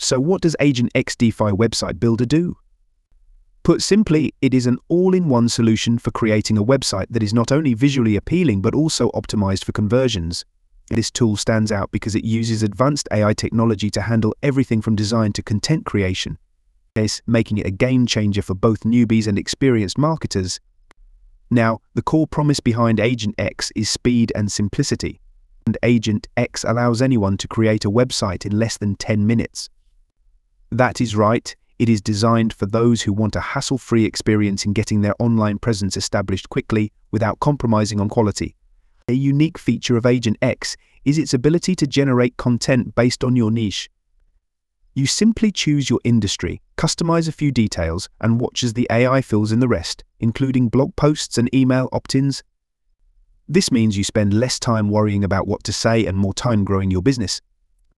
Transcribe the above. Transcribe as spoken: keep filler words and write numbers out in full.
So what does Agent X DeFi Website Builder do? Put simply, it is an all-in-one solution for creating a website that is not only visually appealing but also optimized for conversions. This tool stands out because it uses advanced A I technology to handle everything from design to content creation, making it a game changer for both newbies and experienced marketers. Now, the core promise behind Agent X is speed and simplicity, and Agent X allows anyone to create a website in less than ten minutes. That is right, it is designed for those who want a hassle-free experience in getting their online presence established quickly without compromising on quality. A unique feature of Agent X is its ability to generate content based on your niche. You simply choose your industry, customize a few details, and watch as the A I fills in the rest, including blog posts and email opt-ins. This means you spend less time worrying about what to say and more time growing your business.